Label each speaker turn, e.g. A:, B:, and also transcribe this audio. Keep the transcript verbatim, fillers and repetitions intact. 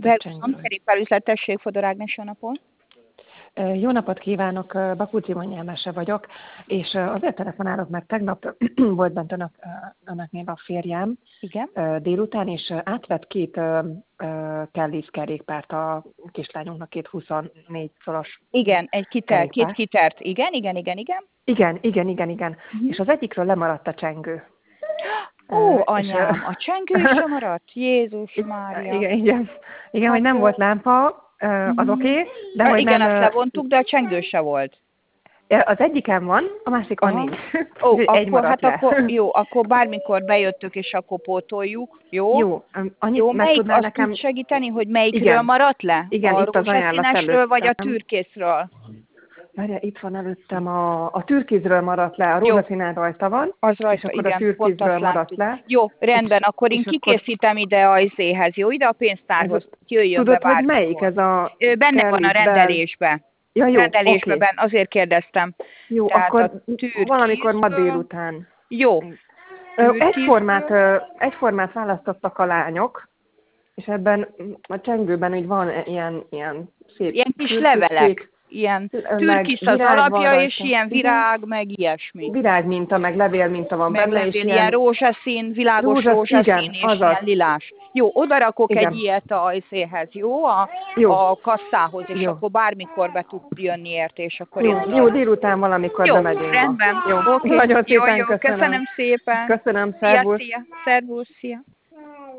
A: egy
B: Szervuszom,
A: csengőről.
B: kerékpárüzlet, tessék, Fodor Ágnes, jó napot.
A: Jó napot kívánok, Bakóczi Monyelmese vagyok, és azért telefonálok, mert tegnap volt bent önök, önöknél a férjem
B: Igen?
A: délután, és átvett két Kelly's kerékpárt a kislányunknak, két huszonnégy szoros
B: Igen, egy kiter, két
A: kerékpárt.
B: kitert, igen, igen, igen, igen.
A: Igen, igen, igen, igen.
B: Uh-huh.
A: És az egyikről lemaradt a csengő.
B: Ó,
A: és,
B: anyám, a csengő sem maradt? Jézus Mária.
A: igen, igen, igen,
B: Hát,
A: hogy nem volt lámpa, az
B: uh-huh.
A: oké, okay, de
B: A,
A: hogy
B: igen,
A: nem...
B: azt levontuk, de a csengő se volt.
A: Az egyiken van, a másikon
B: Aha.
A: nincs.
B: Ó,
A: Egy
B: akkor,
A: maradt
B: hát
A: le.
B: akkor, jó, akkor bármikor bejöttök, és akkor pótoljuk, jó?
A: Jó, annyit
B: Jó,
A: meg
B: melyik,
A: tudnál
B: azt tud
A: nekem...
B: segíteni, hogy melyikről
A: Igen,
B: maradt le?
A: igen,
B: A
A: itt az ajánlat
B: rózsaszínesről, vagy a
A: előttem.
B: türkészről?
A: Várja, itt van előttem a, a türkizről maradt le, a
B: Jó.
A: rózsaszínen rajta van,
B: Az
A: és
B: rajta,
A: akkor a
B: igen, pont
A: türkizről
B: azt
A: maradt
B: látjuk.
A: le.
B: Jó, rendben,
A: És,
B: akkor én
A: és akkor
B: kikészítem ide a izéhez, jó? Ide a pénztárhoz,
A: ez,
B: jöjjön be
A: tudod, hogy melyik
B: bármikor.
A: ez a
B: Ö, Benne van a
A: Kelly's Bell?
B: rendelésbe.
A: Ja, jó, oké.
B: Rendelésbe,
A: Okay.
B: ben, azért kérdeztem.
A: Jó,
B: Tehát a
A: akkor valamikor ma
B: türkizből.
A: délután.
B: Jó.
A: Egyformát,
B: Türkizből.
A: egyformát választottak a lányok, és ebben a csengőben így van ilyen, ilyen szép
B: Ilyen kis
A: fürtös,
B: levelek.
A: kék,
B: Ilyen
A: meg
B: türkisz az
A: virág van
B: alapja, és
A: rajta.
B: ilyen virág, uh-huh. meg ilyesmi.
A: Virág minta, meg levél minta van
B: Meg
A: benne,
B: levél,
A: és
B: ilyen,
A: ilyen...
B: rózsaszín, világos
A: Rózsasz,
B: rózsaszín,
A: igen,
B: és
A: azaz.
B: ilyen lilás. Jó, odarakok
A: Igen.
B: egy ilyet a izéhez, jó? A,
A: Jó.
B: a kasszához, és
A: Jó.
B: akkor bármikor be tud jönni érte, és akkor
A: Jó,
B: én
A: jó, délután valamikor
B: jó,
A: bemegyünk.
B: rendben.
A: Jó,
B: Oké,
A: nagyon
B: jó,
A: szépen
B: jó,
A: köszönöm.
B: köszönöm szépen.
A: Köszönöm,
B: Szia,
A: szervusz.
B: szia, szervusz, szia.